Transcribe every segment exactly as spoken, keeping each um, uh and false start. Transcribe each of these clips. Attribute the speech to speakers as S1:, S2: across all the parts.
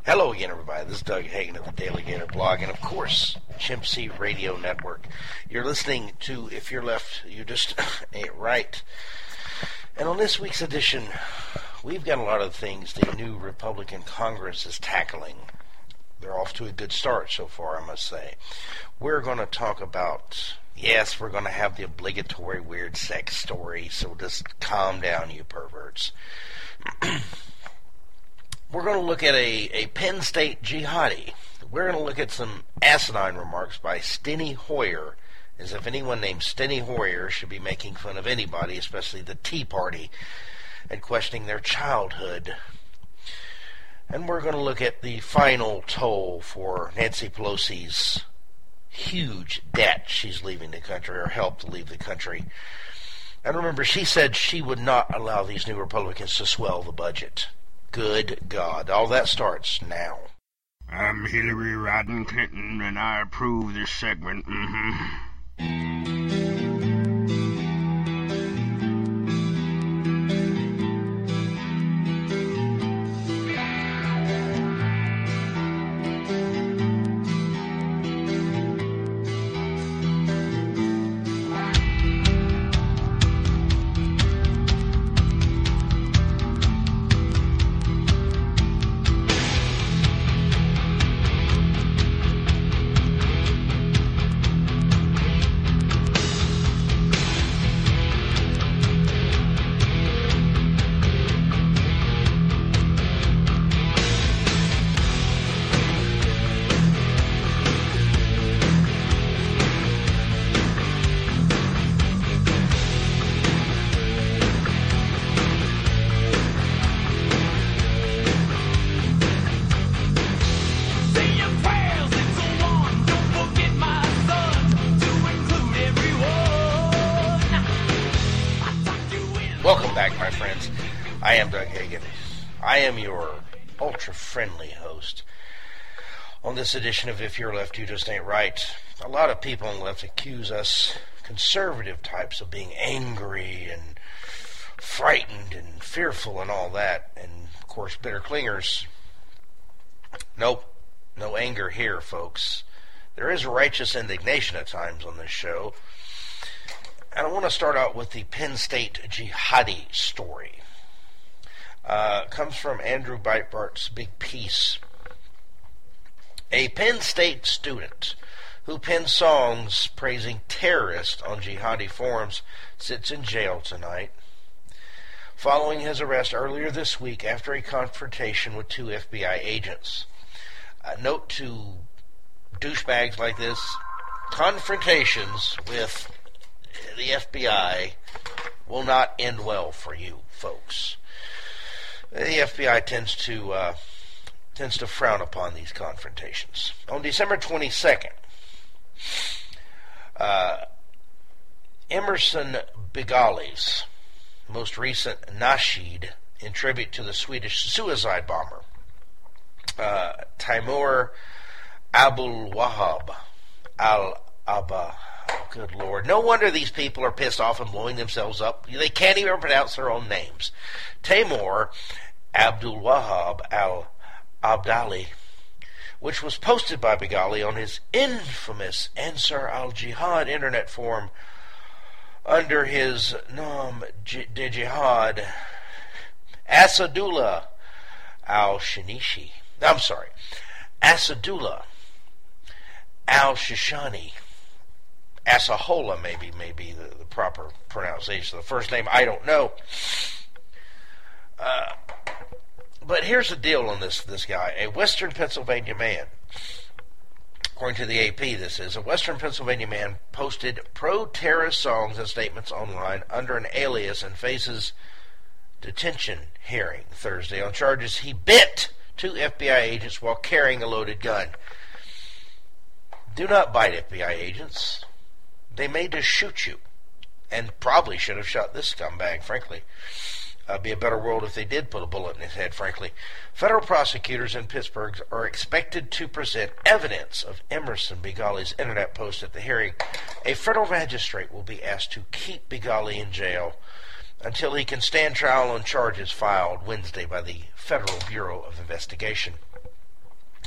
S1: Hello again, everybody. This is Doug Hagen of the Daily Gator blog, and of course, Chimp Seat Radio Network. You're listening to If You're Left, You Just Ain't Right. And on this week's edition, we've got a lot of things the new Republican Congress is tackling. They're off to a good start so far, I must say. We're going to talk about, yes, we're going to have the obligatory weird sex story, so just calm down, you perverts. We're going to look at a, a Penn State jihadi. We're going to look at some asinine remarks by Steny Hoyer, as if anyone named Steny Hoyer should be making fun of anybody, especially the Tea Party, and questioning their childhood. And we're going to look at the final toll for Nancy Pelosi's huge debt she's leaving the country, or helped to leave the country. And remember, she said she would not allow these new Republicans to swell the budget. Good God. All that starts now.
S2: I'm Hillary Rodham Clinton, and I approve this segment. Mm-hmm.
S1: Welcome back, my friends. I am Doug Hagen. I am your ultra-friendly host. On this edition of If You're Left, You Just Ain't Right, a lot of people on the left accuse us conservative types of being angry and frightened and fearful and all that. And, of course, bitter clingers. Nope, no anger here, folks. There is righteous indignation at times on this show. And I want to start out with the Penn State jihadi story. Uh, it comes from Andrew Breitbart's big piece. A Penn State student who penned songs praising terrorists on jihadi forums sits in jail tonight, following his arrest earlier this week after a confrontation with two F B I agents. Uh, note to douchebags like this, confrontations with the F B I will not end well for you folks. The F B I tends to uh, tends to frown upon these confrontations. On December twenty-second, uh, Emerson Begali's most recent nasheed in tribute to the Swedish suicide bomber, uh, Taimoor Abdulwahab al-Aba. Oh, good Lord. No wonder these people are pissed off and blowing themselves up. They can't even pronounce their own names. Taimoor Abdulwahab al-Abdali, which was posted by Begali on his infamous Ansar al-Jihad internet forum under his Nom de Jihad Asadullah al-Shanishi. I'm sorry. Asadullah al-Shishani. Asahola, maybe, maybe the, the proper pronunciation of the first name. I don't know. Uh, but here's the deal on this, this guy. A Western Pennsylvania man, according to the A P, this is, a Western Pennsylvania man posted pro-terrorist songs and statements online under an alias and faces detention hearing Thursday on charges he bit two F B I agents while carrying a loaded gun. Do not bite F B I agents. They may just shoot you, and probably should have shot this scumbag, frankly. Uh, be a better world if they did put a bullet in his head, frankly. Federal prosecutors in Pittsburgh are expected to present evidence of Emerson Begali's internet post at the hearing. A federal magistrate will be asked to keep Begali in jail until he can stand trial on charges filed Wednesday by the Federal Bureau of Investigation.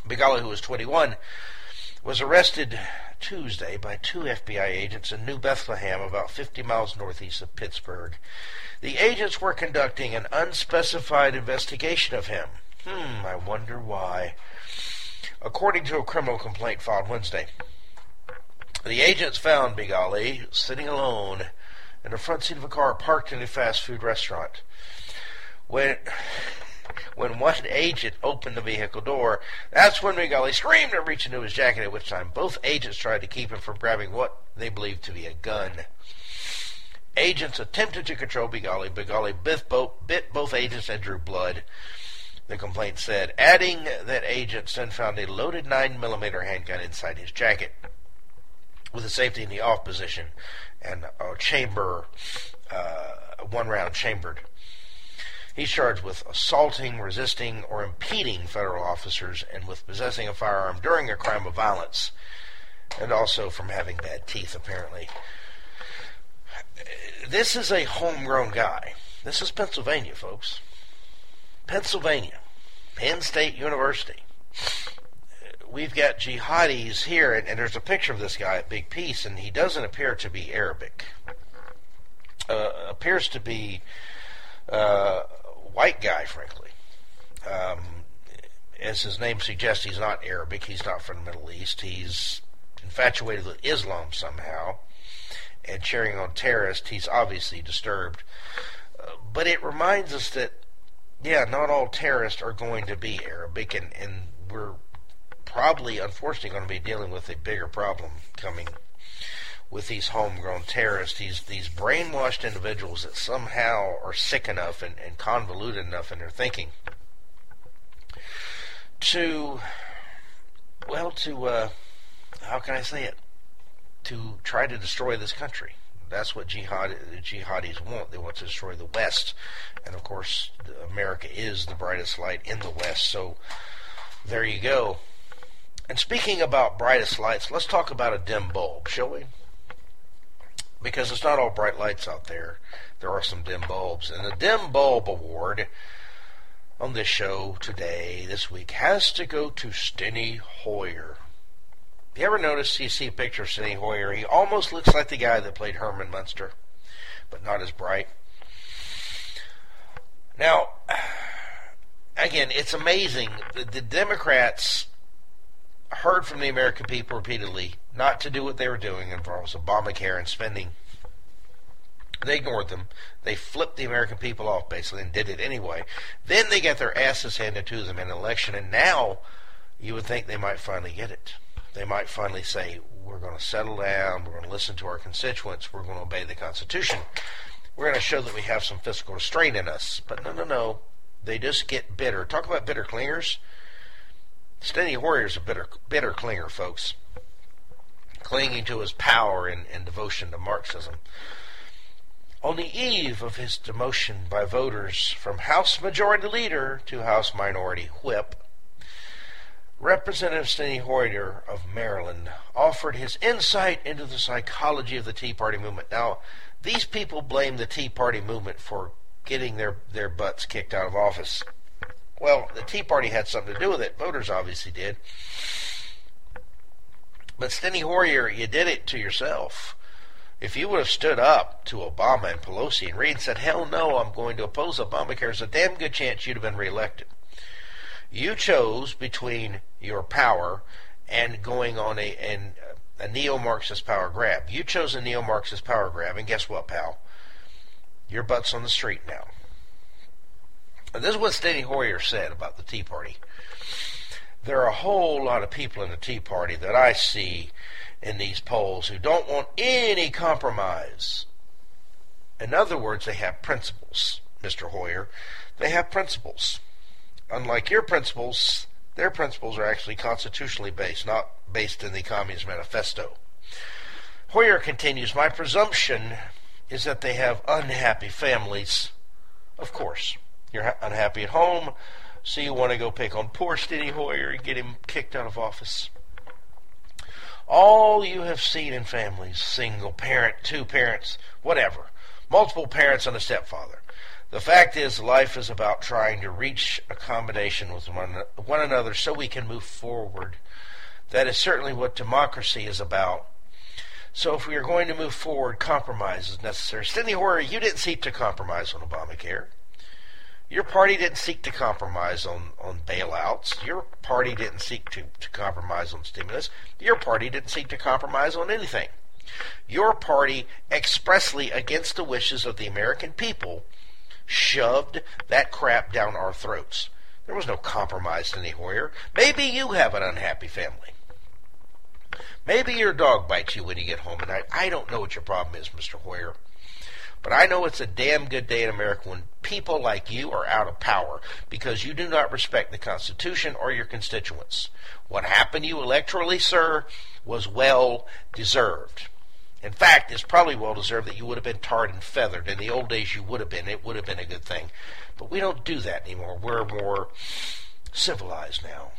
S1: Begala, who was twenty-one, was arrested Tuesday by two F B I agents in New Bethlehem, about fifty miles northeast of Pittsburgh. The agents were conducting an unspecified investigation of him. Hmm, I wonder why. According to a criminal complaint filed Wednesday, the agents found Begala sitting alone in the front seat of a car parked in a fast food restaurant. When when one agent opened the vehicle door, that's when Begala screamed and reached into his jacket, at which time both agents tried to keep him from grabbing what they believed to be a gun. Agents attempted to control Begala. Begala bit both, bit both agents and drew blood, the complaint said, adding that agents then found a loaded nine millimeter handgun inside his jacket, with the safety in the off position and a chamber, uh, one round chambered. He's charged with assaulting, resisting, or impeding federal officers, and with possessing a firearm during a crime of violence, and also from having bad teeth, apparently. This is a homegrown guy. This is Pennsylvania, folks. Pennsylvania. Penn State University. We've got jihadis here, and, and there's a picture of this guy at Big Peace, and he doesn't appear to be Arabic. Uh, appears to be uh, a white guy, frankly. Um, as his name suggests, he's not Arabic. He's not from the Middle East. He's infatuated with Islam somehow, and cheering on terrorists. He's obviously disturbed. Uh, but it reminds us that, yeah, not all terrorists are going to be Arabic, and, and we're probably, unfortunately, going to be dealing with a bigger problem coming with these homegrown terrorists, these these brainwashed individuals that somehow are sick enough and, and convoluted enough in their thinking to, well, to, uh, how can I say it, to try to destroy this country. That's what jihad, the jihadis want. They want to destroy the West. And, of course, America is the brightest light in the West. So there you go. And speaking about brightest lights, let's talk about a dim bulb, shall we? Because it's not all bright lights out there. There are some dim bulbs. And the Dim Bulb Award on this show today, this week, has to go to Steny Hoyer. You ever notice, you see a picture of Steny Hoyer, he almost looks like the guy that played Herman Munster, but not as bright. Now, again, it's amazing. The, the Democrats heard from the American people repeatedly not to do what they were doing as far as Obamacare and spending. They ignored them. They flipped the American people off, basically, and did it anyway. Then they got their asses handed to them in an election, and now you would think they might finally get it. They might finally say, we're going to settle down, we're going to listen to our constituents, we're going to obey the Constitution, we're going to show that we have some fiscal restraint in us. But no, no, no. They just get bitter. Talk about bitter clingers. Steny Hoyer's a bitter, bitter clinger, folks. Clinging to his power and, and devotion to Marxism. On the eve of his demotion by voters from House Majority Leader to House Minority Whip, Representative Steny Hoyer of Maryland offered his insight into the psychology of the Tea Party movement. Now, these people blame the Tea Party movement for getting their, their butts kicked out of office. Well, the Tea Party had something to do with it. Voters obviously did. But Steny Hoyer, you did it to yourself. If you would have stood up to Obama and Pelosi and Reid and said, hell no, I'm going to oppose Obamacare, there's a damn good chance you'd have been reelected. You chose between your power and going on a, an, a neo-Marxist power grab. You chose a neo-Marxist power grab, and guess what, pal? Your butt's on the street now. And this is what Steny Hoyer said about the Tea Party. There are a whole lot of people in the Tea Party that I see in these polls who don't want any compromise. In other words, they have principles, Mister Hoyer. They have principles. Unlike your principles, their principles are actually constitutionally based, not based in the Communist Manifesto. Hoyer continues, my presumption is that they have unhappy families. Of course. You're unhappy at home, so you want to go pick on poor Steny Hoyer and get him kicked out of office. All you have seen in families, single parent, two parents, whatever, multiple parents and a stepfather, The fact is, life is about trying to reach accommodation with one, one another so we can move forward. That is certainly what democracy is about. So if we are going to move forward, compromise is necessary. Steny Hoyer, you didn't seek to compromise on Obamacare. Your party didn't seek to compromise on, on bailouts. Your party didn't seek to, to compromise on stimulus. Your party didn't seek to compromise on anything. Your party, expressly against the wishes of the American people, shoved that crap down our throats. There was no compromise, Steny Hoyer. Maybe you have an unhappy family. Maybe your dog bites you when you get home at night. I don't know what your problem is, Mister Hoyer. But I know it's a damn good day in America when people like you are out of power because you do not respect the Constitution or your constituents. What happened to you electorally, sir, was well deserved. In fact, it's probably well deserved that you would have been tarred and feathered. In the old days, you would have been. It would have been a good thing. But we don't do that anymore. We're more civilized now.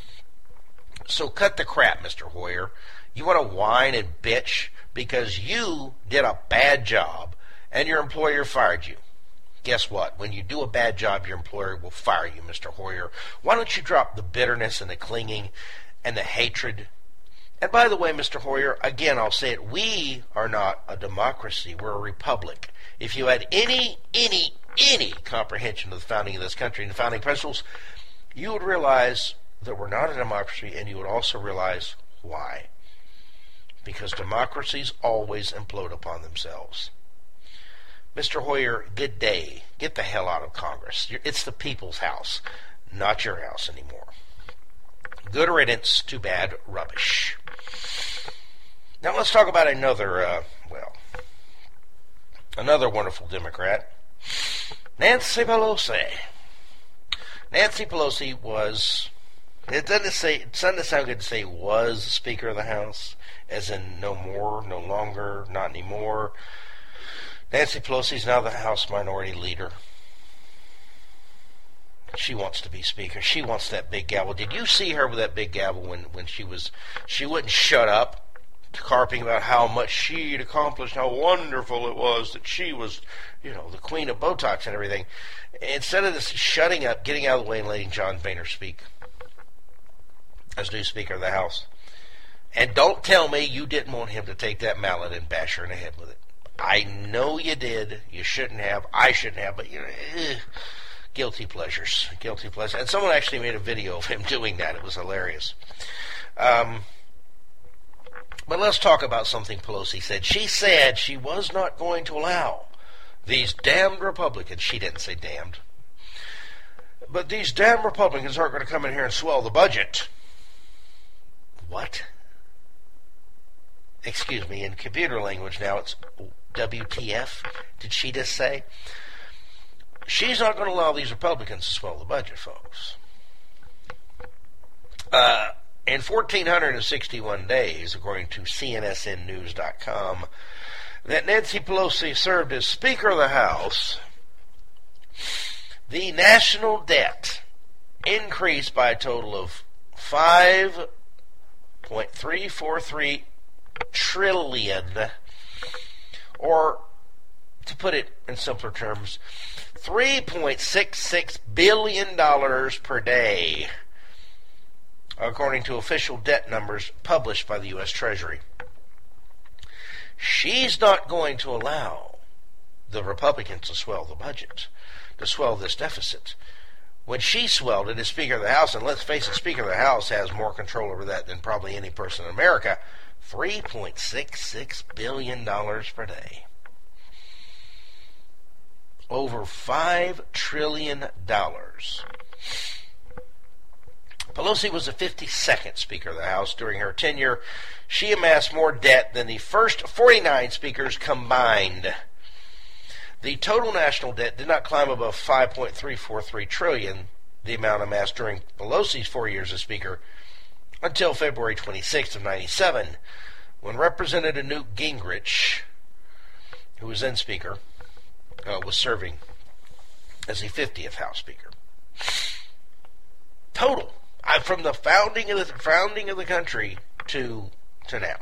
S1: So cut the crap, Mister Hoyer. You want to whine and bitch because you did a bad job and your employer fired you. Guess what? When you do a bad job, your employer will fire you, Mister Hoyer. Why don't you drop the bitterness and the clinging and the hatred? And by the way, Mister Hoyer, again, I'll say it, we are not a democracy. We're a republic. If you had any, any, any comprehension of the founding of this country and the founding principles, you would realize that we're not a democracy, and you would also realize why. Because democracies always implode upon themselves. Mister Hoyer, good day. Get the hell out of Congress. It's the people's house, not your house anymore. Good riddance to bad rubbish. Now let's talk about another, uh, well, another wonderful Democrat, Nancy Pelosi. Nancy Pelosi was, it doesn't say, it doesn't sound good to say was Speaker of the House, as in no more, no longer, not anymore. Nancy Pelosi is now the House Minority Leader. She wants to be Speaker. She wants that big gavel. Did you see her with that big gavel when, when she was, she wouldn't shut up, carping about how much she'd accomplished, how wonderful it was that she was, you know, the queen of Botox and everything. Instead of this shutting up, getting out of the way and letting John Boehner speak as new Speaker of the House. And don't tell me you didn't want him to take that mallet and bash her in the head with it. I know you did. You shouldn't have. I shouldn't have. But, you know, eh, guilty pleasures. Guilty pleasures. And someone actually made a video of him doing that. It was hilarious. Um, but let's talk about something Pelosi said. She said she was not going to allow these damned Republicans. She didn't say damned. But these damn Republicans aren't going to come in here and swell the budget. What? Excuse me, in computer language now it's W T F. Did she just say? She's not going to allow these Republicans to swell the budget, folks. Uh, in one thousand four hundred sixty-one days, according to C N S N news dot com, that Nancy Pelosi served as Speaker of the House, the national debt increased by a total of five point three four three trillion, or to put it in simpler terms, three point six six billion dollars per day, according to official debt numbers published by the U S Treasury. She's not going to allow the Republicans to swell the budget, to swell this deficit. When she swelled it as Speaker of the House, and let's face it, Speaker of the House has more control over that than probably any person in America, three point six six billion dollars per day. Over five trillion dollars. Pelosi was the fifty-second Speaker of the House. During her tenure, she amassed more debt than the first forty-nine speakers combined. The total national debt did not climb above five point three four three trillion dollars, the amount amassed during Pelosi's four years as Speaker, until February twenty-sixth of ninety-seven, when Representative Newt Gingrich, who was then Speaker, uh, was serving as the fiftieth House Speaker. Total, uh, from the founding of the founding of the country to to now,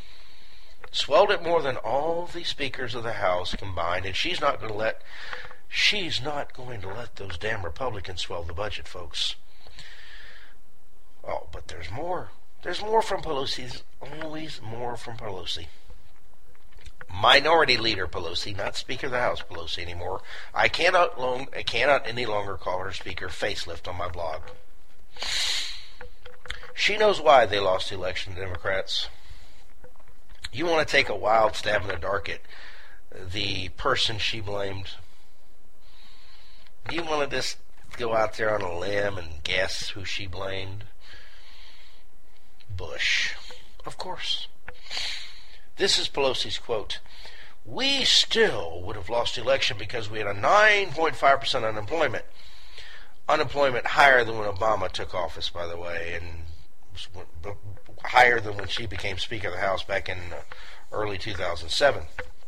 S1: swelled it more than all the speakers of the House combined, and she's not going to let She's not going to let those damn Republicans swell the budget, folks. Oh, but there's more. There's more from Pelosi. There's always more from Pelosi. Minority Leader Pelosi, not Speaker of the House Pelosi anymore. I cannot long, I cannot any longer call her Speaker Facelift on my blog. She knows why they lost the election, the Democrats. You want to take a wild stab in the dark at the person she blamed? You want to just go out there on a limb and guess who she blamed? Bush. Of course. This is Pelosi's quote. We still would have lost the election because we had a nine point five percent unemployment. Unemployment higher than when Obama took office, by the way, and higher than when she became Speaker of the House back in early two thousand seven.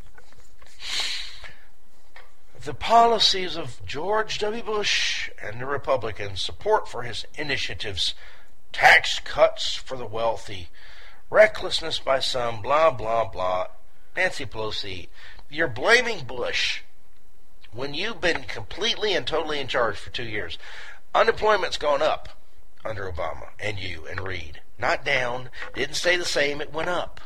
S1: The policies of George W. Bush and the Republicans' support for his initiatives, tax cuts for the wealthy, recklessness by some, blah, blah, blah. Nancy Pelosi, you're blaming Bush when you've been completely and totally in charge for two years. Unemployment's gone up under Obama and you and Reid. Not down. Didn't stay the same. It went up.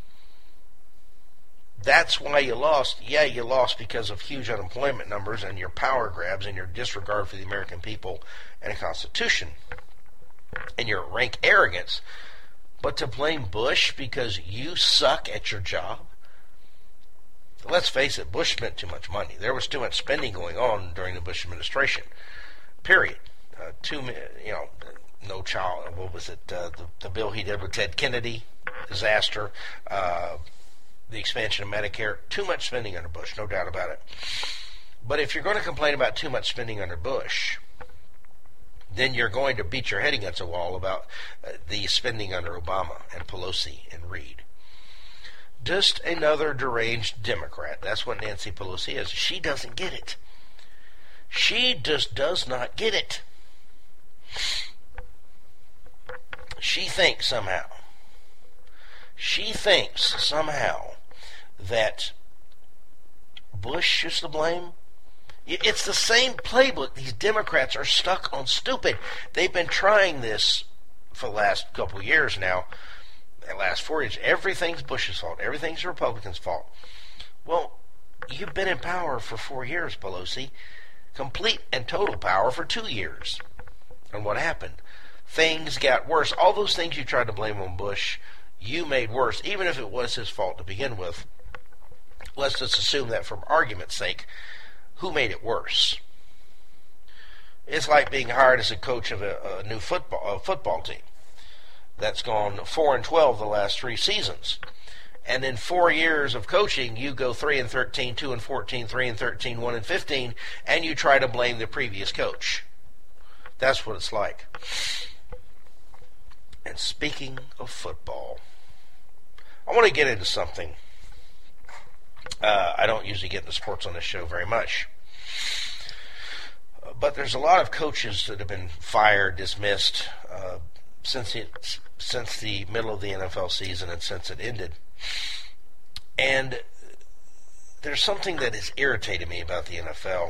S1: That's why you lost. Yeah, you lost because of huge unemployment numbers and your power grabs and your disregard for the American people and the Constitution and your rank arrogance. But to blame Bush because you suck at your job? Let's face it, Bush spent too much money. There was too much spending going on during the Bush administration. Period. Uh, too, you know, no child. What was it? Uh, the, the bill he did with Ted Kennedy, disaster. Uh, the expansion of Medicare. Too much spending under Bush, no doubt about it. But if you're going to complain about too much spending under Bush, then you're going to beat your head against a wall about uh, the spending under Obama and Pelosi and Reid. Just another deranged Democrat. That's what Nancy Pelosi is. She doesn't get it. She just does not get it. She thinks somehow, she thinks somehow that Bush is to blame. It's the same playbook. These Democrats are stuck on stupid. They've been trying this for the last couple of years now. The last four years. Everything's Bush's fault. Everything's the Republicans' fault. Well, you've been in power for four years, Pelosi. Complete and total power for two years. And what happened? Things got worse. All those things you tried to blame on Bush, you made worse, even if it was his fault to begin with. Let's just assume that for argument's sake. Who made it worse? It's like being hired as a coach of a, a new football a football team that's gone four and twelve the last three seasons. And in four years of coaching, you go three and thirteen, two and fourteen, three and thirteen, one and fifteen, and you try to blame the previous coach. That's what it's like. And speaking of football, I want to get into something. Uh, I don't usually get into sports on this show very much. But there's a lot of coaches that have been fired, dismissed, uh, since it, since the middle of the N F L season and since it ended. And there's something that has irritated me about the N F L.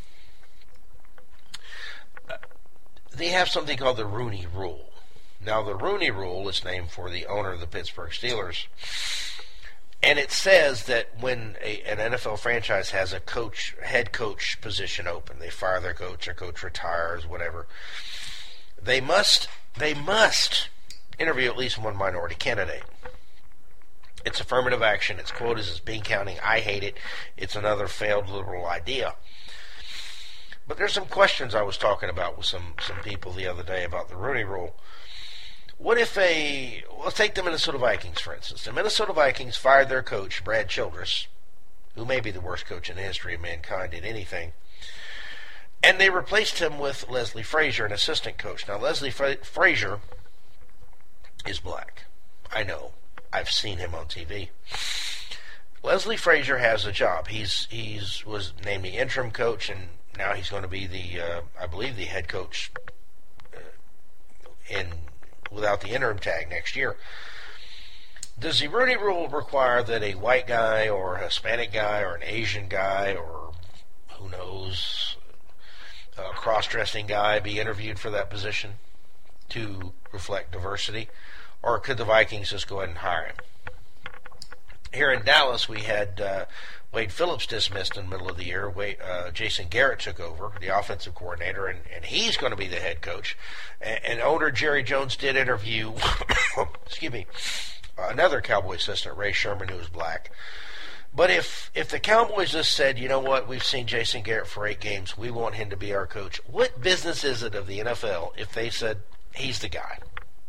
S1: They have something called the Rooney Rule. Now, the Rooney Rule is named for the owner of the Pittsburgh Steelers. And it says that when a, an N F L franchise has a coach, head coach position open, they fire their coach, their coach retires, whatever, they must, they must interview at least one minority candidate. It's affirmative action. It's quoted as bean counting. I hate it. It's another failed liberal idea. But there's some questions I was talking about with some, some people the other day about the Rooney Rule. What if a, let's take the Minnesota Vikings, for instance. The Minnesota Vikings fired their coach, Brad Childress, who may be the worst coach in the history of mankind in anything, and they replaced him with Leslie Frazier, an assistant coach. Now, Leslie Fra- Frazier is black. I know. I've seen him on T V. Leslie Frazier has a job. He's he's was named the interim coach, and now he's going to be the, uh, I believe, the head coach uh, in without the interim tag next year. Does the Rooney Rule require that a white guy or a Hispanic guy or an Asian guy or who knows, a cross-dressing guy be interviewed for that position to reflect diversity? Or could the Vikings just go ahead and hire him? Here in Dallas, we had uh, Wade Phillips dismissed in the middle of the year. Wade, uh, Jason Garrett took over, the offensive coordinator, and, and he's going to be the head coach. And, and owner Jerry Jones did interview, excuse me, another Cowboy assistant, Ray Sherman, who was black. But if if the Cowboys just said, you know what, we've seen Jason Garrett for eight games, we want him to be our coach, what business is it of the N F L if they said he's the guy?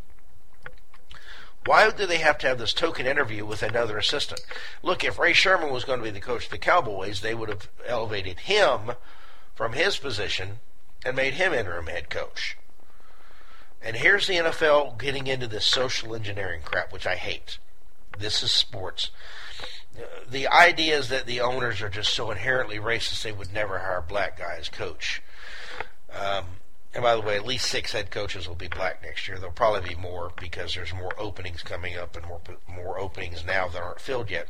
S1: Why do they have to have this token interview with another assistant? Look, if Ray Sherman was going to be the coach of the Cowboys, they would have elevated him from his position and made him interim head coach. And here's the N F L getting into this social engineering crap, which I hate. This is sports. The idea is that the owners are just so inherently racist they would never hire a black guy as coach. Um, and by the way, at least six head coaches will be black next year. There'll probably be more because there's more openings coming up and more more openings now that aren't filled yet.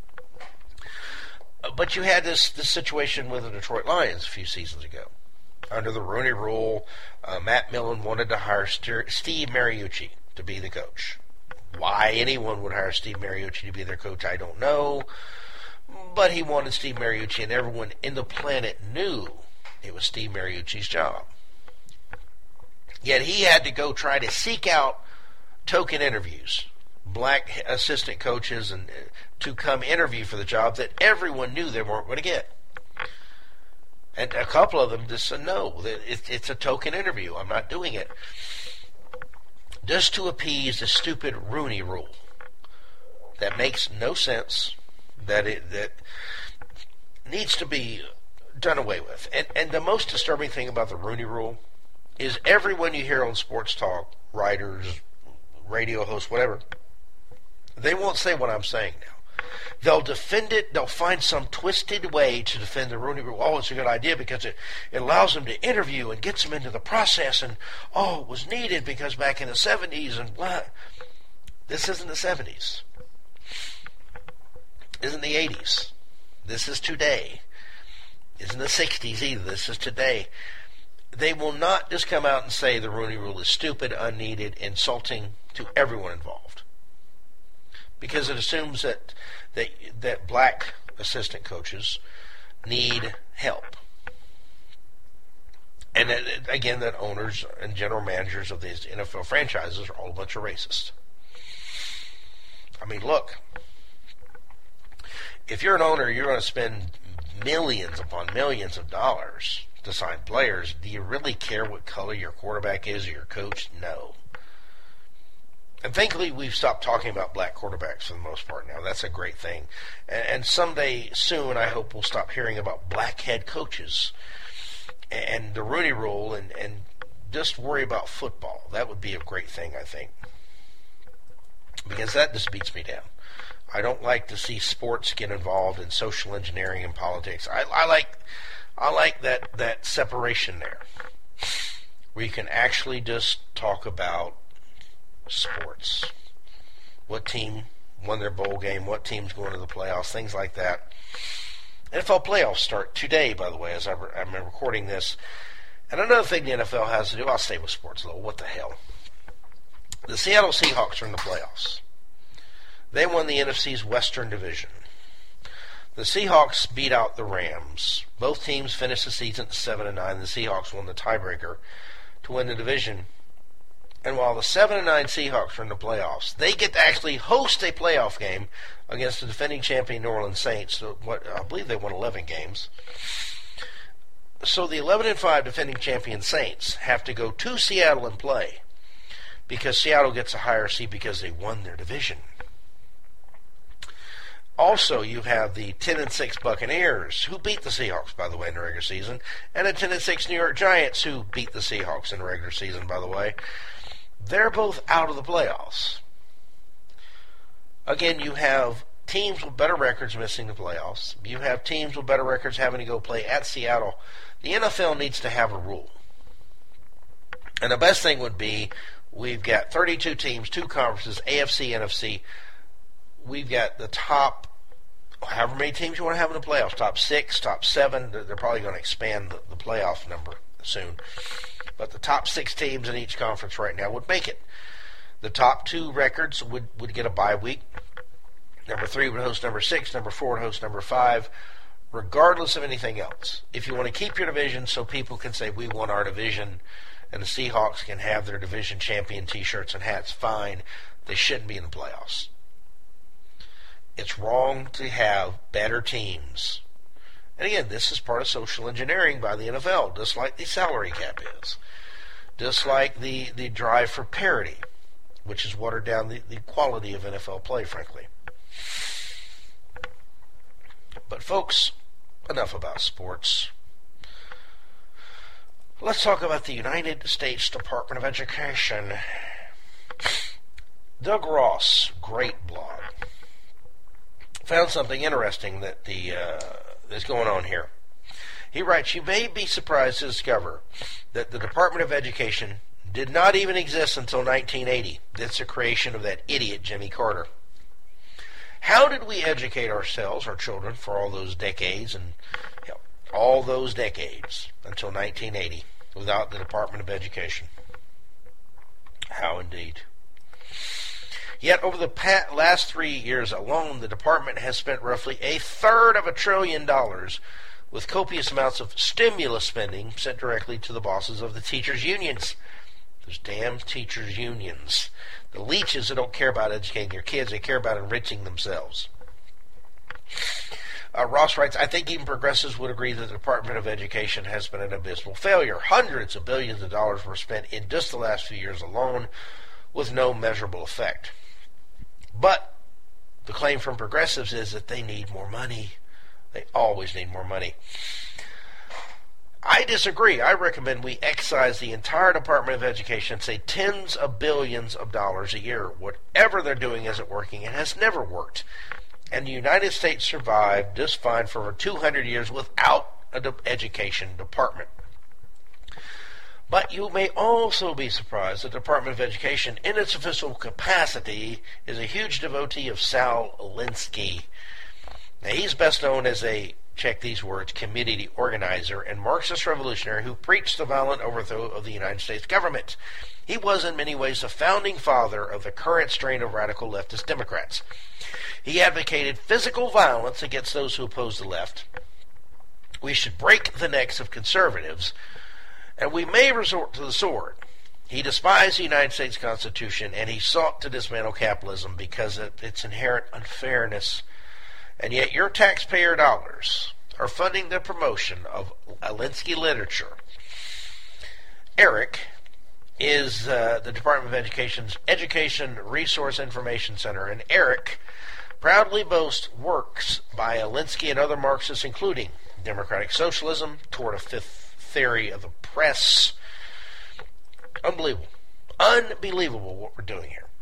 S1: But you had this, this situation with the Detroit Lions a few seasons ago. Under the Rooney Rule, uh, Matt Millen wanted to hire St- Steve Mariucci to be the coach. Why anyone would hire Steve Mariucci to be their coach, I don't know. But he wanted Steve Mariucci, and everyone in the planet knew it was Steve Mariucci's job. Yet he had to go try to seek out token interviews, black assistant coaches, and uh, to come interview for the job that everyone knew they weren't going to get. And a couple of them just said, no, it, it's a token interview. I'm not doing it. Just to appease the stupid Rooney Rule. That makes no sense. That it that needs to be done away with. And, and the most disturbing thing about the Rooney Rule is everyone you hear on sports talk, writers, radio hosts, whatever, they won't say what I'm saying now. They'll defend it. They'll find some twisted way to defend the Rooney Rule. Oh, it's a good idea because it, it allows them to interview and gets them into the process. And, oh, it was needed because back in the seventies and blah. This isn't the seventies. Isn't the eighties. This is today. Isn't the sixties either. This is today. They will not just come out and say the Rooney Rule is stupid, unneeded, insulting to everyone involved. Because it assumes that, that that black assistant coaches need help. And that, again, that owners and general managers of these N F L franchises are all a bunch of racists. I mean, look, if you're an owner, you're going to spend millions upon millions of dollars to sign players. Do you really care what color your quarterback is or your coach? No. And thankfully, we've stopped talking about black quarterbacks for the most part now. That's a great thing. And, and someday soon, I hope we'll stop hearing about black head coaches and the Rooney Rule and, and just worry about football. That would be a great thing, I think. Because that just beats me down. I don't like to see sports get involved in social engineering and politics. I, I like I like that, that separation there, where you can actually just talk about sports. What team won their bowl game, what team's going to the playoffs, things like that. N F L playoffs start today, by the way, as I'm recording this. And another thing the N F L has to do, I'll stay with sports a little, what the hell. The Seattle Seahawks are in the playoffs. They won the N F C's Western Division. The Seahawks beat out the Rams. Both teams finished the season at seven and nine. The Seahawks won the tiebreaker to win the division. And while the seven and nine Seahawks are in the playoffs, they get to actually host a playoff game against the defending champion New Orleans Saints. So what I believe they won eleven games. So the eleven and five defending champion Saints have to go to Seattle and play because Seattle gets a higher seed because they won their division. Also, you have the ten and six Buccaneers, who beat the Seahawks, by the way, in the regular season, and the ten and six New York Giants, who beat the Seahawks in the regular season, by the way. They're both out of the playoffs. Again, you have teams with better records missing the playoffs. You have teams with better records having to go play at Seattle. The N F L needs to have a rule. And the best thing would be, we've got thirty-two teams, two conferences, A F C, N F C. We've got the top however many teams you want to have in the playoffs, top six, top seven. They're probably going to expand the, the playoff number soon. But the top six teams in each conference right now would make it. The top two records would, would get a bye week. Number three would host number six. Number four would host number five, regardless of anything else. If you want to keep your division so people can say, we won our division, and the Seahawks can have their division champion T-shirts and hats, fine. They shouldn't be in the playoffs. It's wrong to have better teams. And again, this is part of social engineering by the N F L, just like the salary cap is. Just like the, the drive for parity, which has watered down the, the quality of N F L play, frankly. But folks, enough about sports. Let's talk about the United States Department of Education. Doug Ross, great blog, found something interesting that the uh, is going on here. He writes, you may be surprised to discover that the Department of Education did not even exist until nineteen eighty. That's the creation of that idiot Jimmy Carter. How did we educate ourselves, our children, for all those decades and you know, all those decades until nineteen eighty without the Department of Education? How indeed. Yet over the past, last three years alone, the department has spent roughly a third of a trillion dollars with copious amounts of stimulus spending sent directly to the bosses of the teachers' unions. Those damn teachers' unions. The leeches that don't care about educating your kids, they care about enriching themselves. Uh, Ross writes, I think even progressives would agree that the Department of Education has been an abysmal failure. Hundreds of billions of dollars were spent in just the last few years alone with no measurable effect. But the claim from progressives is that they need more money. They always need more money. I disagree. I recommend we excise the entire Department of Education, say tens of billions of dollars a year. Whatever they're doing isn't working. It has never worked. And the United States survived just fine for over two hundred years without an education department. But you may also be surprised that the Department of Education, in its official capacity, is a huge devotee of Saul Alinsky. Now, he's best known as a, check these words, community organizer and Marxist revolutionary who preached the violent overthrow of the United States government. He was in many ways the founding father of the current strain of radical leftist Democrats. He advocated physical violence against those who oppose the left. We should break the necks of conservatives, and we may resort to the sword. He despised the United States Constitution, and he sought to dismantle capitalism because of its inherent unfairness. And yet your taxpayer dollars are funding the promotion of Alinsky literature. ERIC is uh, the Department of Education's Education Resource Information Center, and ERIC proudly boasts works by Alinsky and other Marxists, including Democratic Socialism, Toward a Fifth Theory of the Press. Unbelievable. Unbelievable what we're doing here.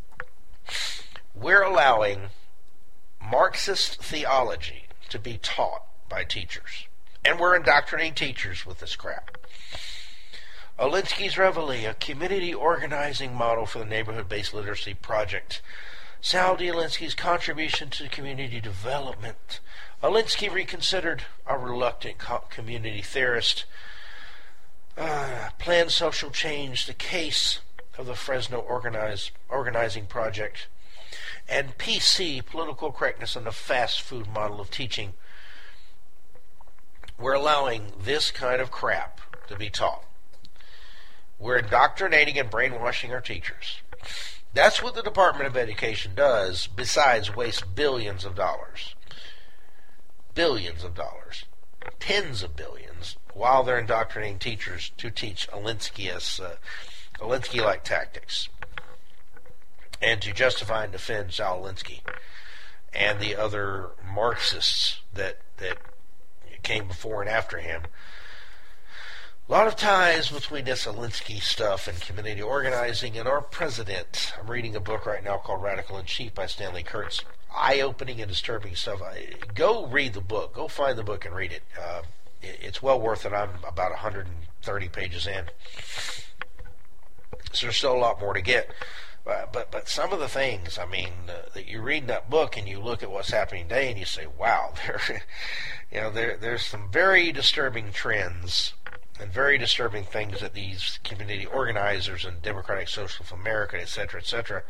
S1: We're allowing Marxist theology to be taught by teachers. And we're indoctrinating teachers with this crap. Alinsky's Reveille, a community organizing model for the neighborhood-based literacy project. Sal D. Alinsky's contribution to community development. Alinsky reconsidered, a reluctant community theorist. Uh, planned social change, the case of the Fresno organize, organizing project. And P C, political correctness and the fast food model of teaching. We're allowing this kind of crap to be taught. We're indoctrinating and brainwashing our teachers. That's what the Department of Education does, besides waste billions of dollars. Billions of dollars. Tens of billions, while they're indoctrinating teachers to teach Alinsky-esque, uh, Alinsky-like tactics. And to justify and defend Saul Alinsky and the other Marxists that, that came before and after him. A lot of ties between this Alinsky stuff and community organizing and our president. I'm reading a book right now called Radical and Cheap by Stanley Kurtz. Eye-opening and disturbing stuff. I, go read the book. Go find the book and read it. Uh, it. It's well worth it. I'm about one hundred thirty pages in. So there's still a lot more to get. But but, but some of the things, I mean, uh, that you read in that book and you look at what's happening today and you say, wow, there, you know, there there's some very disturbing trends and very disturbing things that these community organizers and Democratic Socialists of America, et cetera, et cetera,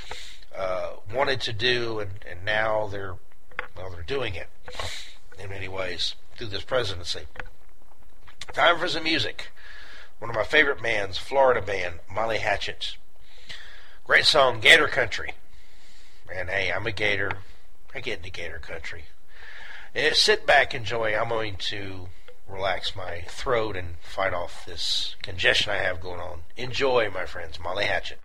S1: uh, wanted to do, and, and now they're, well, they're doing it in many ways through this presidency. Time for some music. One of my favorite bands, Florida band, Molly Hatchet. Great song, Gator Country. And hey, I'm a Gator. I get into Gator Country. And sit back, enjoy. I'm going to relax my throat and fight off this congestion I have going on. Enjoy, my friends. Molly Hatchet.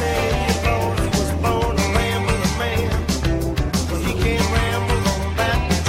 S3: He can't ramble on that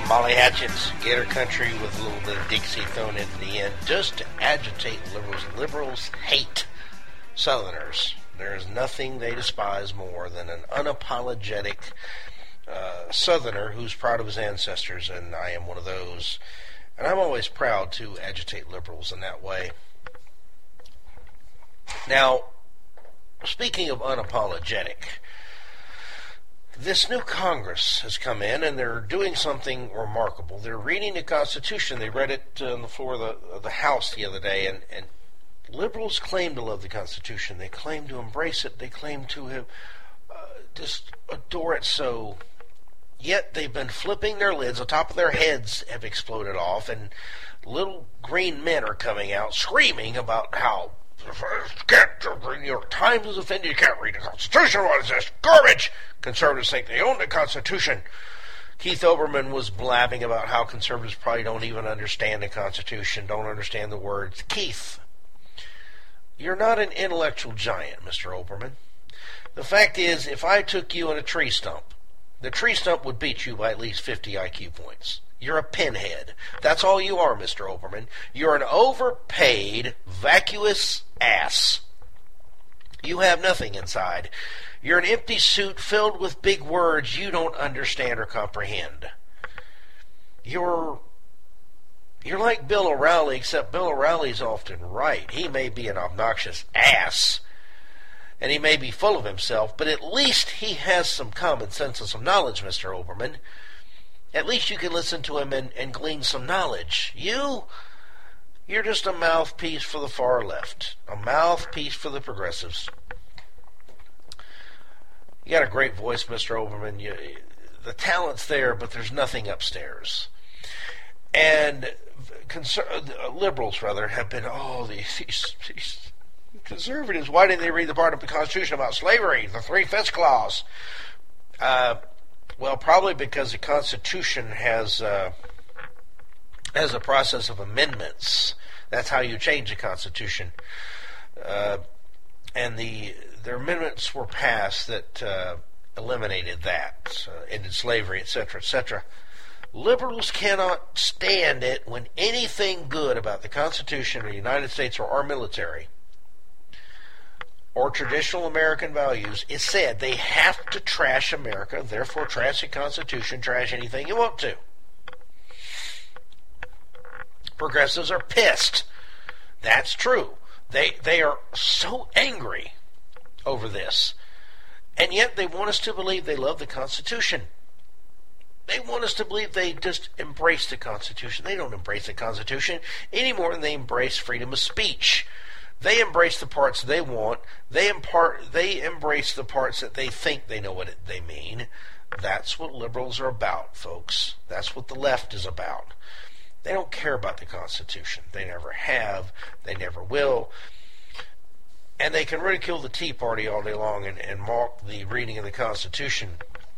S1: Molly Hatchet's Gator Country with a little bit of Dixie thrown in the end just to agitate liberals. Liberals hate Southerners. There is nothing they despise more than an unapologetic uh, Southerner who's proud of his ancestors, and I am one of those. And I'm always proud to agitate liberals in that way. Now, speaking of unapologetic, this new Congress has come in, and they're doing something remarkable. They're reading the Constitution. They read it on the floor of the, of the House the other day, and, and liberals claim to love the Constitution. They claim to embrace it. They claim to have, uh, just adore it so. Yet they've been flipping their lids. The top of their heads have exploded off, and little green men are coming out screaming about how the New York Times is offended. You can't read the Constitution. What is this? Garbage! Conservatives think they own the Constitution. Keith Olbermann was blabbing about how conservatives probably don't even understand the Constitution, don't understand the words. Keith, you're not an intellectual giant, Mister Olbermann. The fact is, if I took you on a tree stump, the tree stump would beat you by at least fifty I Q points. You're a pinhead. That's all you are, Mister Olbermann. You're an overpaid, vacuous ass. You have nothing inside. You're an empty suit filled with big words you don't understand or comprehend. You're you're like Bill O'Reilly, except Bill O'Reilly's often right. He may be an obnoxious ass, and he may be full of himself, but at least he has some common sense and some knowledge, Mister Olbermann. At least you can listen to him and, and glean some knowledge. You, you're just a mouthpiece for the far left, a mouthpiece for the progressives. You got a great voice, Mister Olbermann. You, the talent's there, but there's nothing upstairs. And conser- liberals, rather, have been, oh, these, these, these conservatives, why didn't they read the part of the Constitution about slavery, the Three-Fifths Clause? Uh, well, probably because the Constitution has, uh, has a process of amendments. That's how you change the Constitution. Uh, and the their amendments were passed that uh, eliminated that, uh, ended slavery, et cetera, et cetera. Liberals cannot stand it when anything good about the Constitution or the United States or our military or traditional American values is said. They have to trash America, therefore trash the Constitution, trash anything you want to. Progressives are pissed. That's true. They they are so angry over this. And yet they want us to believe they love the Constitution. They want us to believe they just embrace the Constitution. They don't embrace the Constitution any more than they embrace freedom of speech. They embrace the parts they want. They impart. They embrace the parts that they think they know what it, they mean. That's what liberals are about, folks. That's what the left is about. They don't care about the Constitution. They never have. They never will. And they can ridicule the Tea Party all day long and, and mock the reading of the Constitution.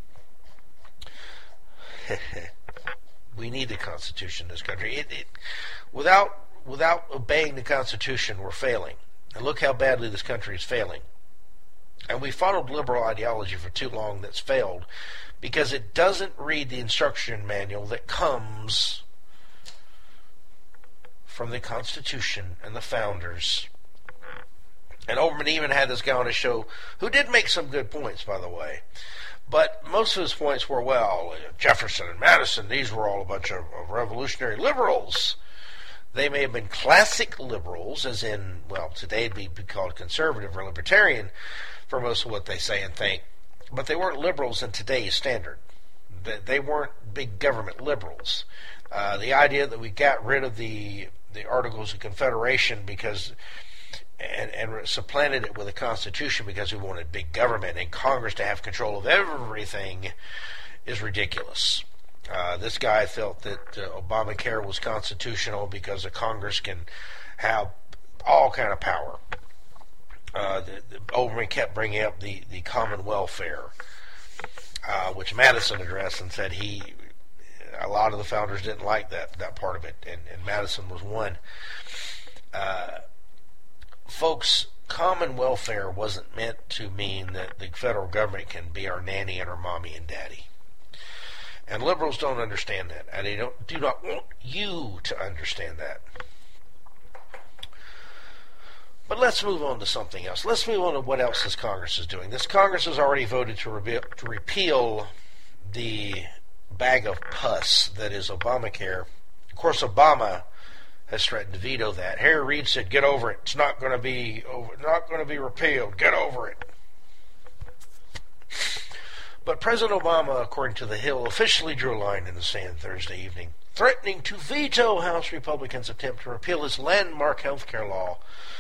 S1: We need the Constitution in this country. It, it, without without obeying the Constitution, we're failing. And look how badly this country is failing. And we followed liberal ideology for too long that's failed because it doesn't read the instruction manual that comes from the Constitution and the founders. And Olbermann even had this guy on his show who did make some good points, by the way. But most of his points were, well, Jefferson and Madison, these were all a bunch of, of revolutionary liberals. They may have been classic liberals, as in, well, today it'd be called conservative or libertarian for most of what they say and think. But they weren't liberals in today's standard. They weren't big government liberals. Uh, the idea that we got rid of the the Articles of Confederation because... And, and supplanted it with a constitution because we wanted big government and Congress to have control of everything is ridiculous. Uh, this guy felt that uh, Obamacare was constitutional because the Congress can have all kind of power. Uh, the, the, Olbermann kept bringing up the, the common welfare, uh, which Madison addressed and said he, a lot of the founders didn't like that, that part of it, and, and Madison was one. Uh, Folks, common welfare wasn't meant to mean that the federal government can be our nanny and our mommy and daddy. And liberals don't understand that, and they don't do not want you to understand that. But let's move on to something else. Let's move on to what else this Congress is doing. This Congress has already voted to, re- to repeal the bag of pus that is Obamacare. Of course, Obama has threatened to veto that. Harry Reid said, "Get over it. It's not going to be over, not going to be repealed. Get over it." But President Obama, according to The Hill, officially drew a line in the sand Thursday evening, threatening to veto House Republicans' attempt to repeal his landmark health care law.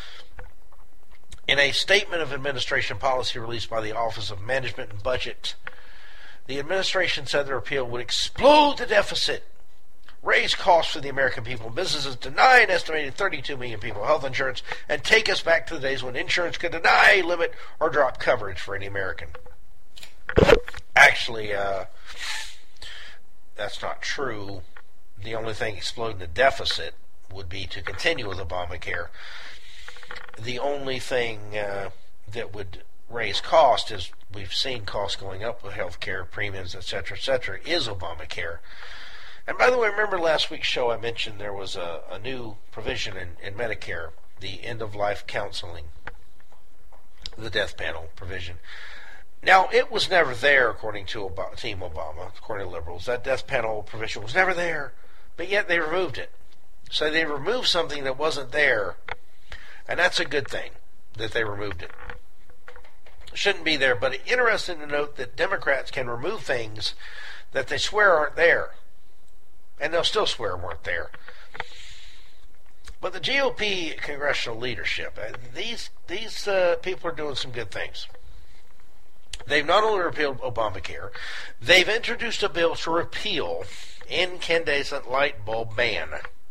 S1: In a statement of administration policy released by the Office of Management and Budget, the administration said the repeal would explode the deficit, raise costs for the American people and businesses, deny an estimated thirty-two million people health insurance, and take us back to the days when insurance could deny, limit, or drop coverage for any American. Actually, uh, that's not true. The only thing exploding the deficit would be to continue with Obamacare. The only thing uh, that would raise cost, is we've seen costs going up with health care, premiums, et cetera, et cetera, is Obamacare. And by the way, remember last week's show I mentioned there was a, a new provision in, in Medicare, the end-of-life counseling, the death panel provision. Now, it was never there, according to Obama, Team Obama, according to liberals. That death panel provision was never there, but yet they removed it. So they removed something that wasn't there, and that's a good thing, that they removed it. It shouldn't be there, but it's interesting to note that Democrats can remove things that they swear aren't there, and they'll still swear weren't there. But the G O P congressional leadership, these, these uh, people are doing some good things. They've not only repealed Obamacare, they've introduced a bill to repeal incandescent light bulb ban.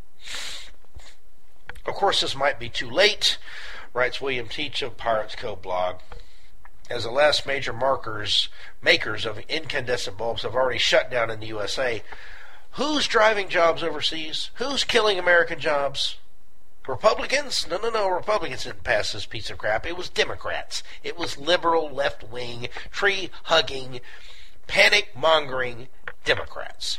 S1: Of course, this might be too late, writes William Teach of Pirates Cove blog, as the last major markers, makers of incandescent bulbs have already shut down in the U S A. Who's driving jobs overseas? Who's killing American jobs? Republicans? No, no, no. Republicans didn't pass this piece of crap. It was Democrats. It was liberal, left-wing, tree-hugging, panic-mongering Democrats.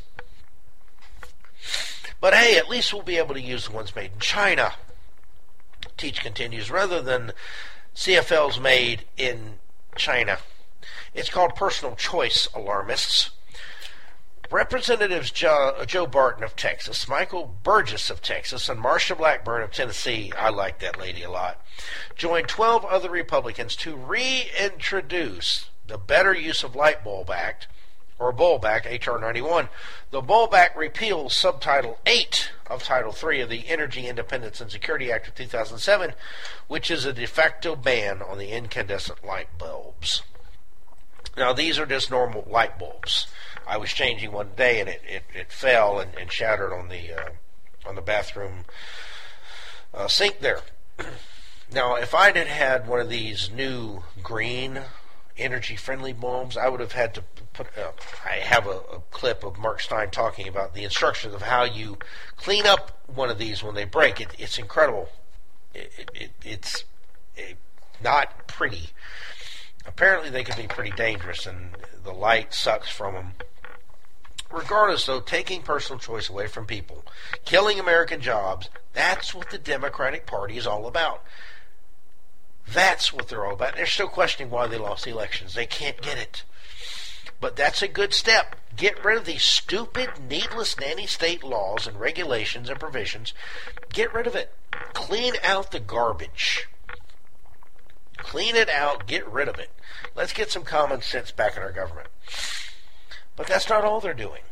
S1: But hey, at least we'll be able to use the ones made in China. Teach continues, rather than C F Ls made in China. It's called personal choice, alarmists. Representatives Joe, Joe Barton of Texas, Michael Burgess of Texas, and Marsha Blackburn of Tennessee, I like that lady a lot, joined twelve other Republicans to reintroduce the Better Use of Light Bulb Act, or Bulb Act, H R ninety-one. The Bulb Act repeals Subtitle eight of Title three of the Energy Independence and Security Act of two thousand seven, which is a de facto ban on the incandescent light bulbs. Now, these are just normal light bulbs. I was changing one day, and it, it, it fell and, and shattered on the uh, on the bathroom uh, sink there. Now, if I'd had had one of these new green energy-friendly bulbs, I would have had to put. Uh, I have a, a clip of Mark Stein talking about the instructions of how you clean up one of these when they break. It, it's incredible. It, it, it, it's it, not pretty. Apparently, they can be pretty dangerous, and the light sucks from them. Regardless, though, taking personal choice away from people, killing American jobs, that's what the Democratic Party is all about. That's what they're all about. They're still questioning why they lost the elections. They can't get it. But that's a good step. Get rid of these stupid, needless nanny-state laws and regulations and provisions. Get rid of it. Clean out the garbage. Clean it out. Get rid of it. Let's get some common sense back in our government. But that's not all they're doing.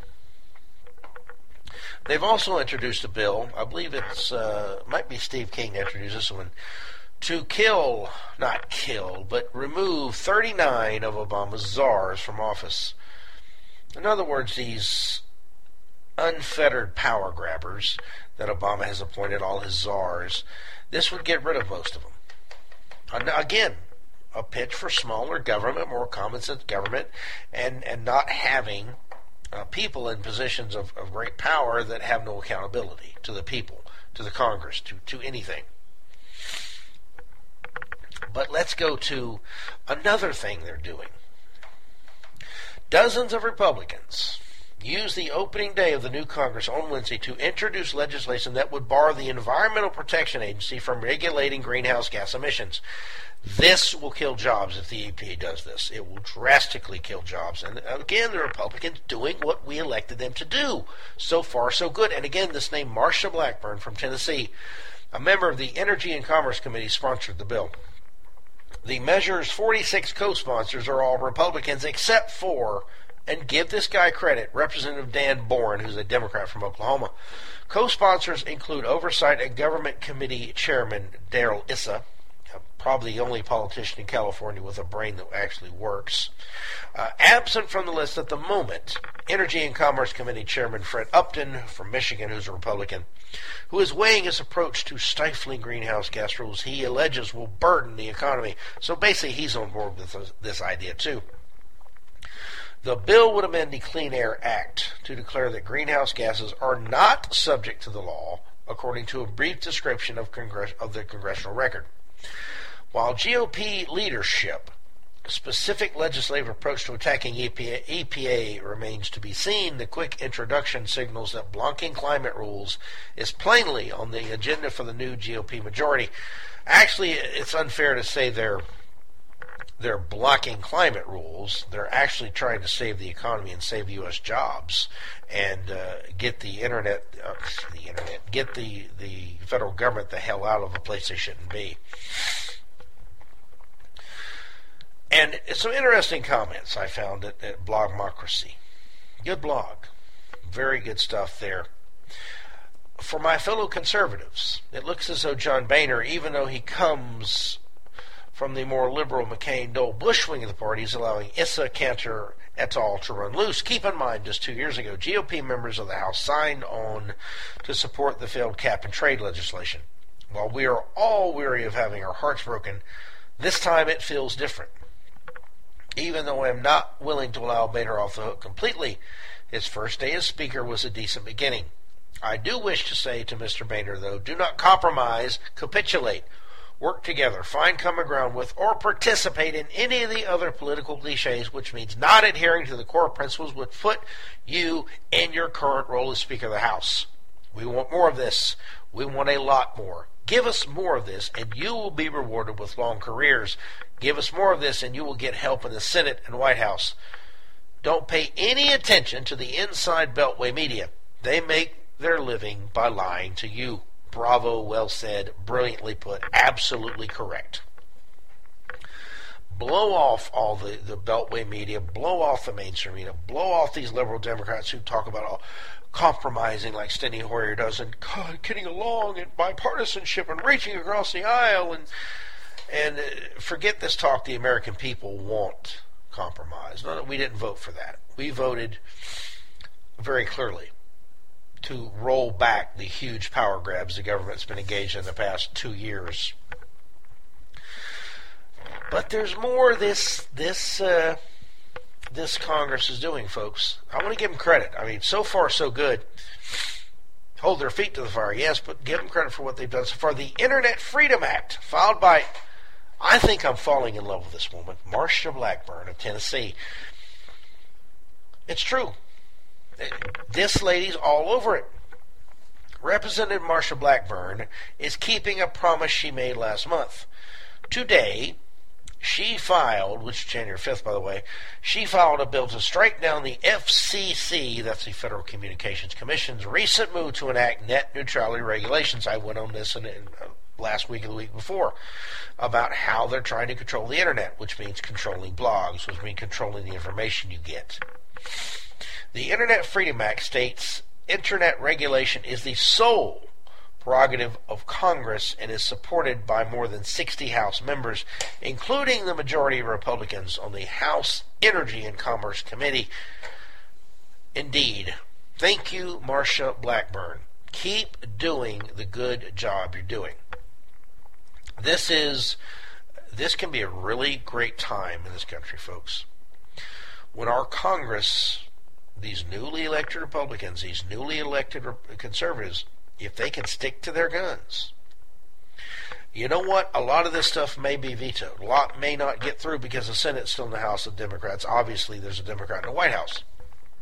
S1: They've also introduced a bill, I believe it's, uh, might be Steve King that introduced this one, to kill, not kill, but remove thirty-nine of Obama's czars from office. In other words, these unfettered power grabbers that Obama has appointed, all his czars, this would get rid of most of them. And again, a pitch for smaller government, more common sense government, and, and not having uh, people in positions of, of great power that have no accountability to the people, to the Congress, to, to anything. But let's go to another thing they're doing. Dozens of Republicans used the opening day of the new Congress on Wednesday to introduce legislation that would bar the Environmental Protection Agency from regulating greenhouse gas emissions. This will kill jobs if the E P A does this. It will drastically kill jobs. And again, the Republicans doing what we elected them to do. So far, so good. And again, this name, Marsha Blackburn from Tennessee, a member of the Energy and Commerce Committee, sponsored the bill. The measure's forty-six co-sponsors are all Republicans except for, and give this guy credit, Representative Dan Boren, who's a Democrat from Oklahoma. Co-sponsors include Oversight and Government Committee Chairman Darrell Issa, probably the only politician in California with a brain that actually works. Uh, absent from the list at the moment, Energy and Commerce Committee Chairman Fred Upton from Michigan, who's a Republican, who is weighing his approach to stifling greenhouse gas rules he alleges will burden the economy. So basically, he's on board with this, this idea, too. The bill would amend the Clean Air Act to declare that greenhouse gases are not subject to the law, according to a brief description of, Congress, of the congressional record. While G O P leadership specific legislative approach to attacking E P A, E P A remains to be seen, the quick introduction signals that blocking climate rules is plainly on the agenda for the new G O P majority. Actually, it's unfair to say they're they're blocking climate rules. They're actually trying to save the economy and save U S jobs and uh, get the internet, uh, the internet, get the, the federal government the hell out of a place they shouldn't be. And some interesting comments I found at, at Blogmocracy. Good blog. Very good stuff there. For my fellow conservatives, it looks as though John Boehner, even though he comes from the more liberal McCain-Dole Bush wing of the party, is allowing Issa, Cantor, et al. To run loose. Keep in mind, just two years ago, G O P members of the House signed on to support the failed cap-and-trade legislation. While we are all weary of having our hearts broken, this time it feels different. Even though I am not willing to allow Boehner off the hook completely, his first day as Speaker was a decent beginning. I do wish to say to Mister Boehner, though, do not compromise, capitulate, work together, find common ground with, or participate in any of the other political cliches, which means not adhering to the core principles which put you in your current role as Speaker of the House. We want more of this. We want a lot more. Give us more of this, and you will be rewarded with long careers. Give us more of this, and you will get help in the Senate and White House. Don't pay any attention to the inside Beltway media. They make their living by lying to you. Bravo, well said, brilliantly put, absolutely correct. Blow off all the, the Beltway media, blow off the mainstream media, blow off these liberal Democrats who talk about all compromising like Steny Hoyer does, and God, getting along and bipartisanship and reaching across the aisle, and and forget this talk. The American people want compromise. No, we didn't vote for that. We voted very clearly to roll back the huge power grabs the government's been engaged in the past two years. But there's more this this uh, this Congress is doing, folks. I want to give them credit. I mean, so far so good. Hold their feet to the fire, yes, but give them credit for what they've done so far. The Internet Freedom Act, filed by, I think I'm falling in love with this woman, Marsha Blackburn of Tennessee. It's true. This lady's all over it. Representative Marsha Blackburn is keeping a promise she made last month. Today, she filed, which is January fifth, by the way, she filed a bill to strike down the F C C, that's the Federal Communications Commission's recent move to enact net neutrality regulations. I went on this in, in uh, last week or the week before about how they're trying to control the Internet, which means controlling blogs, which means controlling the information you get. The Internet Freedom Act states Internet regulation is the sole prerogative of Congress and is supported by more than sixty House members, including the majority of Republicans on the House Energy and Commerce Committee. Indeed. Thank you, Marsha Blackburn. Keep doing the good job you're doing. This is, this can be a really great time in this country, folks. When our Congress, these newly elected Republicans, these newly elected conservatives, if they can stick to their guns. You know what? A lot of this stuff may be vetoed. A lot may not get through because the Senate's still in the House of Democrats. Obviously, there's a Democrat in the White House.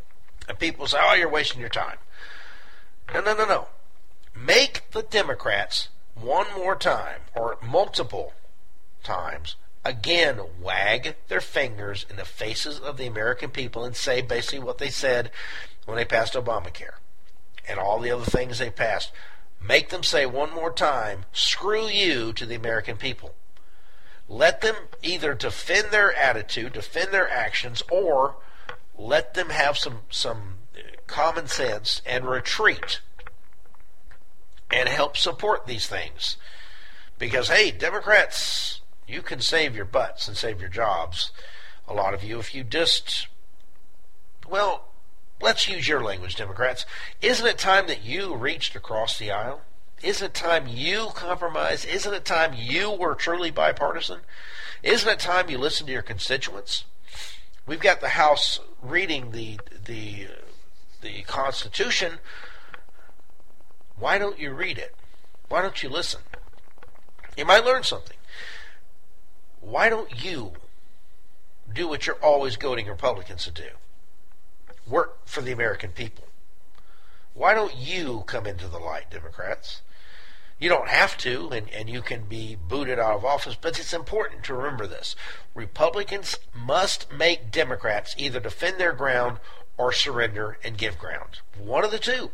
S1: And people say, oh, you're wasting your time. No, no, no, no. Make the Democrats one more time, or multiple times, again, wag their fingers in the faces of the American people and say basically what they said when they passed Obamacare and all the other things they passed. Make them say one more time, screw you to the American people. Let them either defend their attitude, defend their actions, or let them have some, some common sense and retreat and help support these things. Because, hey, Democrats, you can save your butts and save your jobs, a lot of you, if you just, well, let's use your language, Democrats. Isn't it time that you reached across the aisle? Isn't it time you compromised? Isn't it time you were truly bipartisan? Isn't it time you listened to your constituents? We've got the House reading the the the Constitution. Why don't you read it? Why don't you listen? You might learn something. Why don't you do what you're always goading Republicans to do? Work for the American people. Why don't you come into the light, Democrats? You don't have to, and, and you can be booted out of office, but it's important to remember this. Republicans must make Democrats either defend their ground or surrender and give ground. One of the two.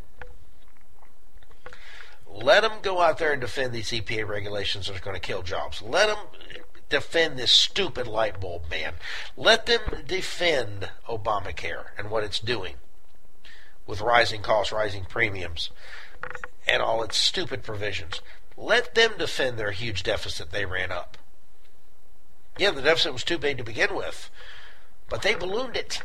S1: Let them go out there and defend these E P A regulations that are going to kill jobs. Let them defend this stupid light bulb ban. Let them defend Obamacare and what it's doing with rising costs, rising premiums, and all its stupid provisions. Let them defend their huge deficit they ran up. Yeah, the deficit was too big to begin with, but they ballooned it.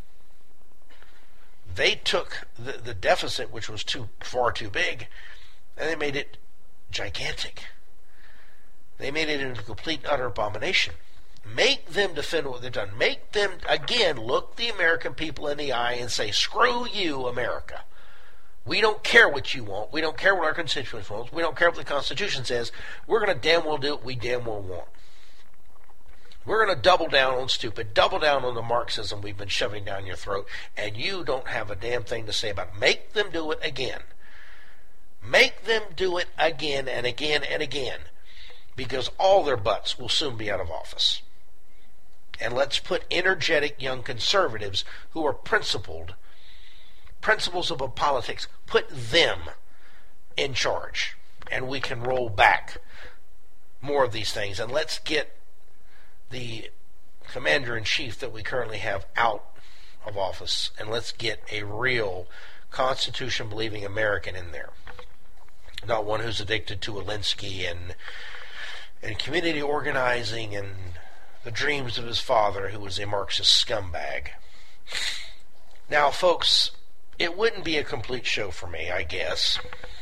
S1: They took the, the deficit, which was too far too big, and they made it gigantic. They made it into a complete and utter abomination. Make them defend what they've done. Make them, again, look the American people in the eye and say, screw you, America. We don't care what you want. We don't care what our constituents want. We don't care what the Constitution says. We're going to damn well do what we damn well want. We're going to double down on stupid, double down on the Marxism we've been shoving down your throat, and you don't have a damn thing to say about it. Make them do it again. Make them do it again and again and again, because all their butts will soon be out of office. And let's put energetic young conservatives who are principled, principles of politics, put them in charge. And we can roll back more of these things. And let's get the commander-in-chief that we currently have out of office. And let's get a real Constitution-believing American in there. Not one who's addicted to Alinsky and, and community organizing and the dreams of his father, who was a Marxist scumbag. Now, folks, it wouldn't be a complete show for me, I guess,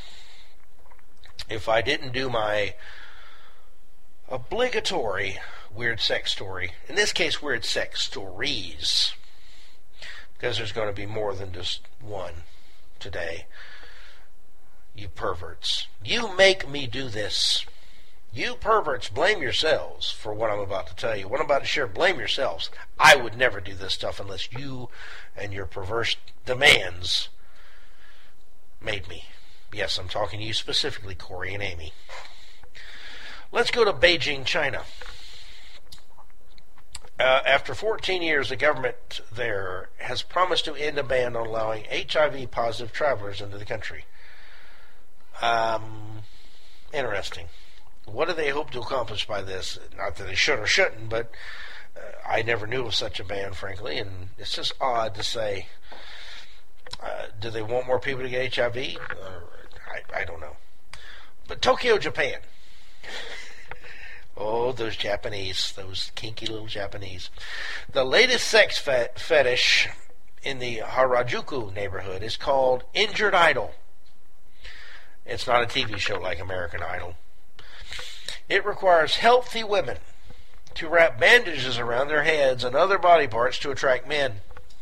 S1: if I didn't do my obligatory weird sex story. In this case, weird sex stories, because there's going to be more than just one today. You perverts. You make me do this. You perverts, blame yourselves for what I'm about to tell you. What I'm about to share, blame yourselves. I would never do this stuff unless you and your perverse demands made me. Yes, I'm talking to you specifically, Corey and Amy. Let's go to Beijing, China. Uh, after fourteen years, the government there has promised to end a ban on allowing H I V-positive travelers into the country. Um, interesting. What do they hope to accomplish by this? Not that they should or shouldn't, but uh, I never knew of such a ban, frankly, and it's just odd to say, uh, do they want more people to get H I V? Uh, I, I don't know. But Tokyo, Japan. Oh, those Japanese, those kinky little Japanese. The latest sex fet- fetish in the Harajuku neighborhood is called Injured Idol. It's not a T V show like American Idol. It requires healthy women to wrap bandages around their heads and other body parts to attract men.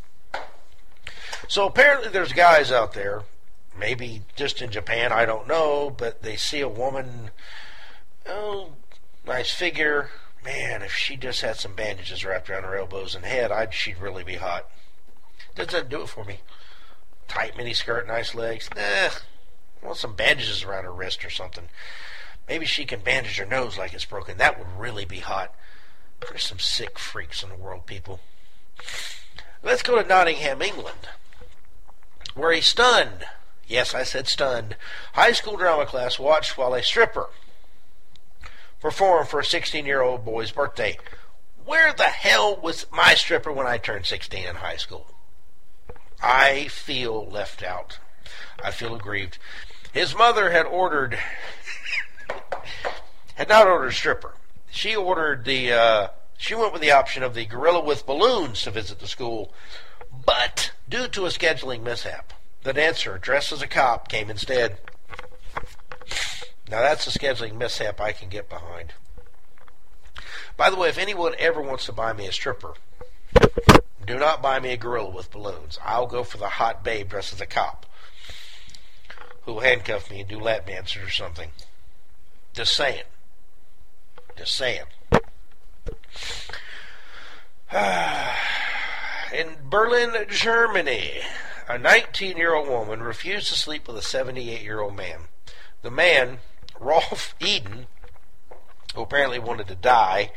S1: So apparently there's guys out there, maybe just in Japan, I don't know, but they see a woman, oh, nice figure. Man, if she just had some bandages wrapped around her elbows and head, I'd, she'd really be hot. Doesn't do it for me. tight miniskirt, nice legs. Nah, I want some bandages around her wrist or something. Maybe she can bandage her nose like it's broken. That would really be hot. There's some sick freaks in the world, people. Let's go to Nottingham, England, where a stunned, yes, I said stunned, high school drama class watched while a stripper performed for a sixteen-year-old boy's birthday. Where the hell was my stripper when I turned sixteen in high school? I feel left out. I feel aggrieved. His mother had ordered, had not ordered a stripper. She ordered the, uh, she went with the option of the gorilla with balloons to visit the school. But due to a scheduling mishap, the dancer, dressed as a cop, came instead. Now that's a scheduling mishap I can get behind. By the way, if anyone ever wants to buy me a stripper, do not buy me a gorilla with balloons. I'll go for the hot babe dressed as a cop who will handcuff me and do lap dances or something. Just saying. Just saying. In Berlin, Germany, a nineteen-year-old woman refused to sleep with a seventy-eight-year-old man. The man, Rolf Eden, who apparently wanted to die,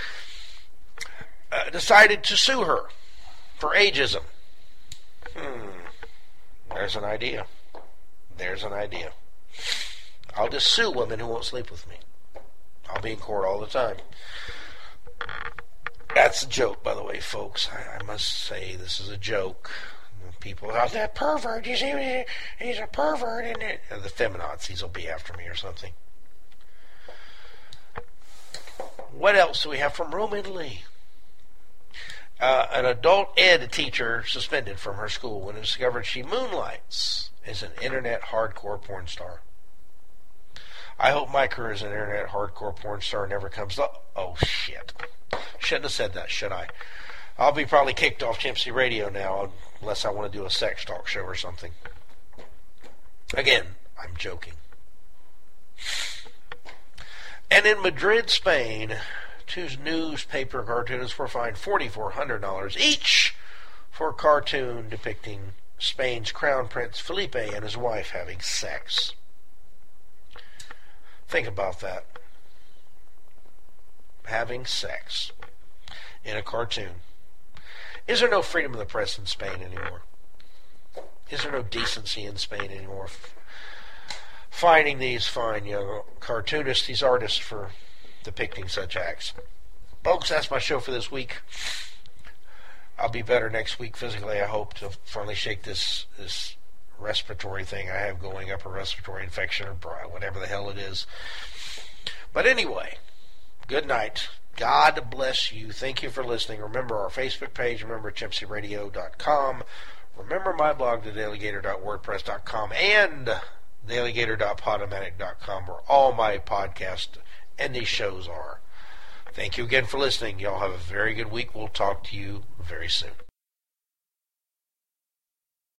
S1: uh, decided to sue her for ageism. Hmm. There's an idea. There's an idea. I'll just sue women who won't sleep with me. I'll be in court all the time. That's a joke, by the way, folks. I, I must say this is a joke. People out that pervert, you see, he's a pervert, isn't it? And the feminazis will be after me or something. What else do we have from Rome, Italy? Uh, an adult ed teacher suspended from her school when it discovered she moonlights as an internet hardcore porn star. I hope my career as an internet hardcore porn star never comes up. Oh, shit. Shouldn't have said that, should I? I'll be probably kicked off Chimpsy Radio now unless I want to do a sex talk show or something. Again, I'm joking. And in Madrid, Spain, two newspaper cartoonists were fined four thousand four hundred dollars each for a cartoon depicting Spain's Crown Prince Felipe and his wife having sex. Think about that. Having sex in a cartoon. Is there no freedom of the press in Spain anymore? Is there no decency in Spain anymore? Finding these fine young cartoonists, these artists, for depicting such acts. Folks, that's my show for this week. I'll be better next week physically, I hope, to finally shake this this respiratory thing I have going, upper respiratory infection or whatever the hell it is. But anyway, good night. God bless you. Thank you for listening. Remember our Facebook page. Remember chimpsy radio dot com. Remember my blog, the daily gator dot wordpress dot com, and daily gator dot podomatic dot com, where all my podcasts and these shows are. Thank you again for listening. Y'all have a very good week. We'll talk to you very soon.